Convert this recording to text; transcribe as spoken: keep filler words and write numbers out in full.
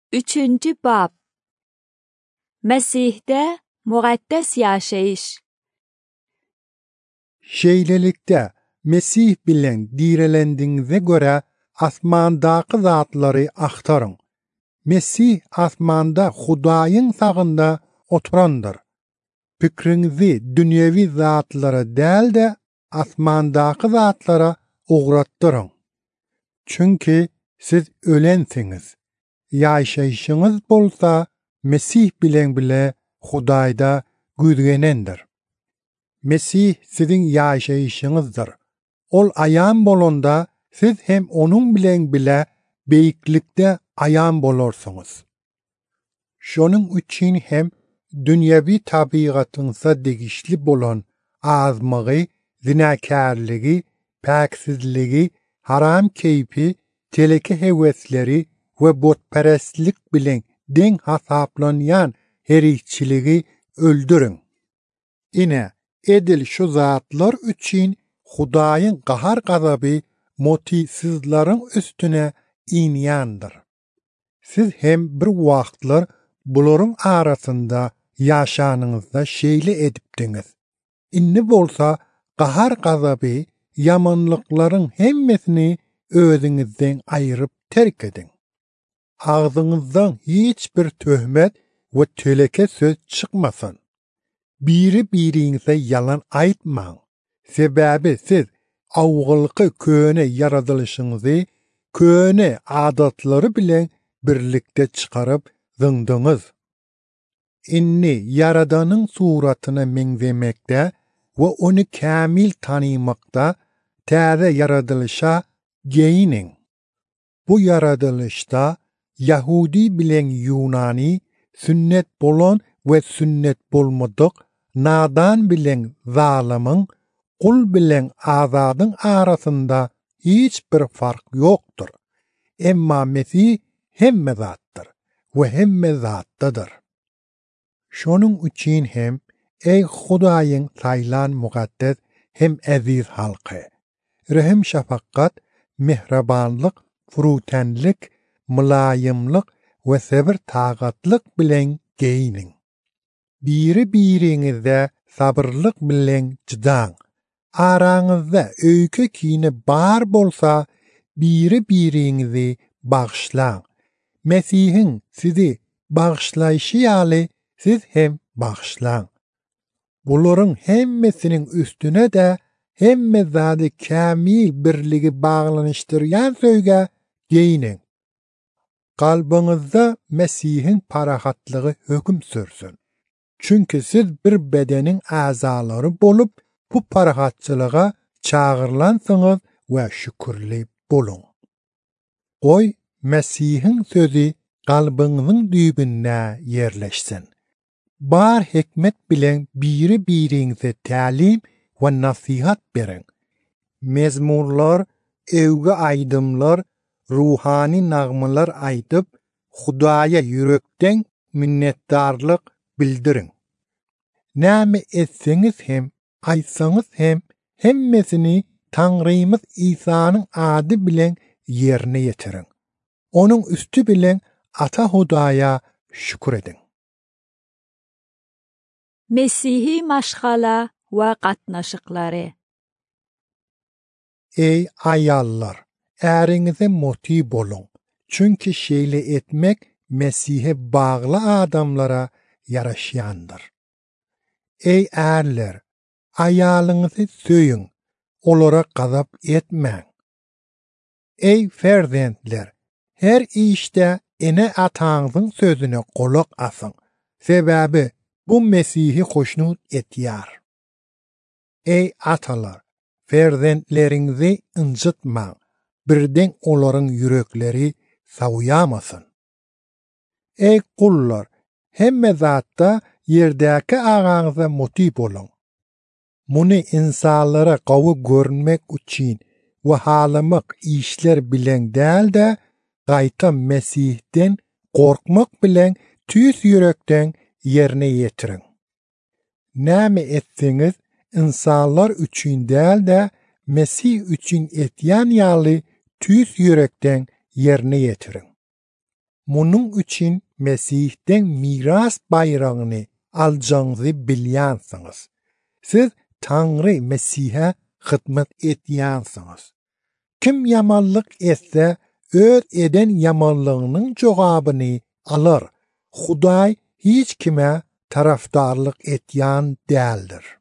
Üçüncü bab. Mesih'te mukaddes yaşayış. Şeylelikte Mesih bilen direlendiğinize göre asmandaki zatları aktarın. Mesih asmanda Hudayın sağında oturandır. Fikrinizi dünyevi zatlara değil de asmandaki zatlara uğrattırın. Çünkü siz ölensiniz. Yaşayışınız bolsa Mesih bilen bile Hudayda güzgenendir. Mesih sizin yaşayışınızdır. Ol ayan bolunda siz hem onun bilen bile beyiklikte ayan bolorsunuz. Şonun üçün hem dünyevi tabiatınıza degişli bolan azmağı, zinakarlığı, paksizliği, haram keyfi, teleke hevesleri ve botperestlik bilen den hasaplanan herikçiliği öldürün. Ine edil şu zatlar üçün Hudayın qahar gazabı motivsizlerin üstüne inyandır. Siz hem bir vaqtlar buların arasında yaşanınızda şeyle edipdiniz. İnni bolsa qahar gazabı yamanlıkların hemmesini özünüzden ayırıp terk edin. Ağzınızdan hiçbir töhmet ve töleke söz çıkmasın. Biri birinize yalan aytmang. Sebebi siz avgılkı köne yaradılışınızı köne adatları bilen birlikte çıkarıp zındınız. İnni Yaradanın suratına menzemekte ve onu kamil tanımakta təze yaradılışa geyinin. Bu yaradılışta Yahudi bilen Yunani, sünnet bolan ve sünnet bolmadık, nadan bilen zalimin, kul bilen azadın arasında hiçbir fark yoktur. Emma Mesih hemme zattır ve hemme zattadır. Şonun üçün hem ey Hudayın saylan mukaddes hem aziz halkı, rahim şafakkat, mehrabanlık, furutenlik, mülayimlik ve sabır taqatlık bilen geyinin. Biri birinizde sabırlık bilen cidan, aranızda öykü kini bar bolsa, biri birinizi bağışlan. Mesih'in sizi bağışlayışı yali siz hem bağışlan. Buların hemmesinin üstüne de hemme zadi kamil birligi bağlanıştıryan söyle geyinin. Kalbinizde Mesih'in parahatlığı hüküm sürsün. Çünkü siz bir bedenin azaları bolup bu parahatçılığa çağırlansınız ve şükürli bolun. Oy Mesih'in sözü kalbinizin düğbünne yerleşsin. Bar hikmet bilen biri birinize talim ve nasihat verin. Mezmurlar, evge aydımlar, ruhani nağmalar aydıp, Hudaya yürekten minnettarlık bildirin. Näme etseniz hem, aysanız hem, hemmesini Tanrımız İsa'nın adı bilen yerine yetirin. Onun üstü bilen Ata Hudaya şükür edin. Mesih'i maşgala ve qatnaşıkları. Ey ayallar, erinize motiv olun. Çünkü şeyle etmek Mesih'e bağlı adamlara yaraşyandır. Ey erler, ayalınızı söyün, olara gazap etmeyin. Ey ferzentler, her işte ene atağınızın sözüne kulak asın. Sebebi bu Mesih'i hoşnut etiyar. Ey atalar, ferzentlerinizi incitmeyin. Birden onların yürekleri savuyamasın. Ey kullar, hemme zatta yerdeki ağanıza motiv olun. Bunu insanlara qavu görünmek için ve halamak işler bilen değil de gayta Mesih'ten korkmak bilen tüys yürekten yerine yetirin. Näme etseniz insanlar üçün değil de Mesih üçün etyen yali tüys yürekten yerine yetirin. Munun üçün Mesih'ten miras bayrağını alacağınızı bilyansınız. Siz Tanrı Mesih'e hizmet etyansınız. Kim yamanlık etse, öz eden yamanlığının cevabını alır. Huday hiç kime taraftarlık etyan değildir.